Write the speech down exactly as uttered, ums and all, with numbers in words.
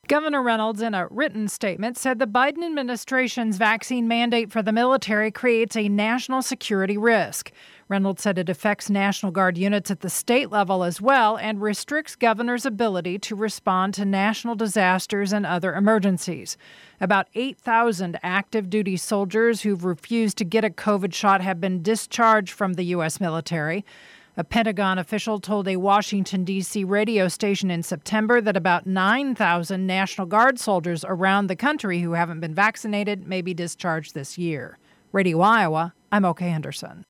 Governor Reynolds, in a written statement, said the Biden administration's vaccine mandate for the military creates a national security risk. Reynolds said it affects National Guard units at the state level as well and restricts governors' ability to respond to national disasters and other emergencies. About eight thousand active duty soldiers who've refused to get a COVID shot have been discharged from the U S military. A Pentagon official told a Washington, D C radio station in September that about nine thousand National Guard soldiers around the country who haven't been vaccinated may be discharged this year. Radio Iowa, I'm Oka Anderson.